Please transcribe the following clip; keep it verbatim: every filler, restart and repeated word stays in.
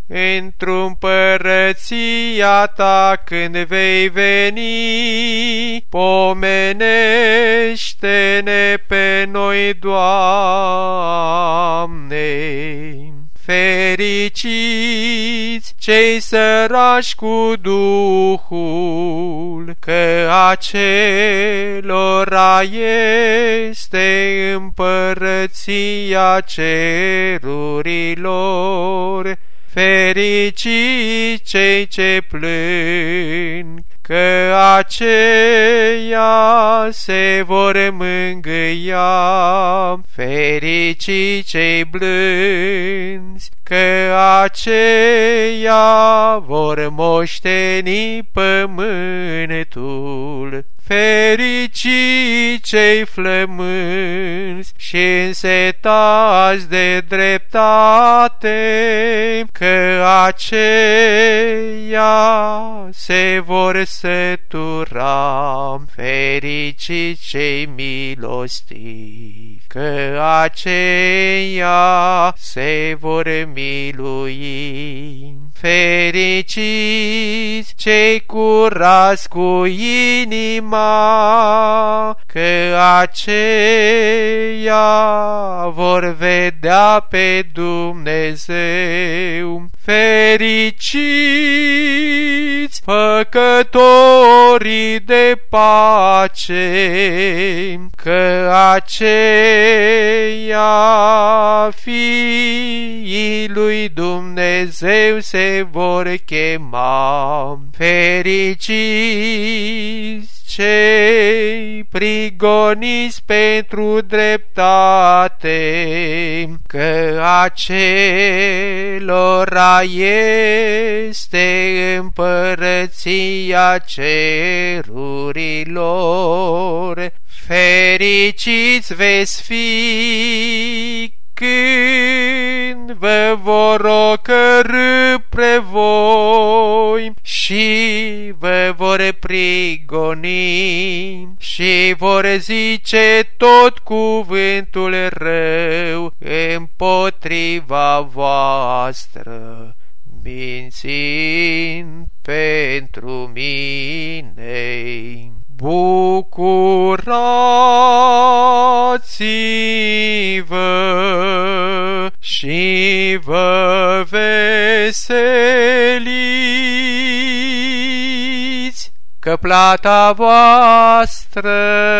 într-o împărăția ta când vei veni. Pomenește-ne pe noi, Doamne. Fericiți cei sărași cu Duhul, că acelora este împărăția cerurilor. Fericiți cei ce plâng, că aceia se vor mângâia. Fericiți cei blânzi, că aceia vor moșteni pământul. Fericiți cei flămânzi și însetați de dreptate, că aceia se vor sătura. Fericiți cei milostivi, că aceia se vor milui. Fericiți cei curați cu inima, că aceia vor vedea pe Dumnezeu. Fericiți făcătorii de pace, că aceia fiii lui Dumnezeu se vor chema. Fericiți cei prigoniți pentru dreptate, că acelora este împărăția cerurilor. Fericiți veți fi când vă vor ocărî pre voi și vă vor prigoni și vor zice tot cuvântul rău împotriva voastră, mințind pentru mine. Bucurați-vă și vă veseliți, că plata voastră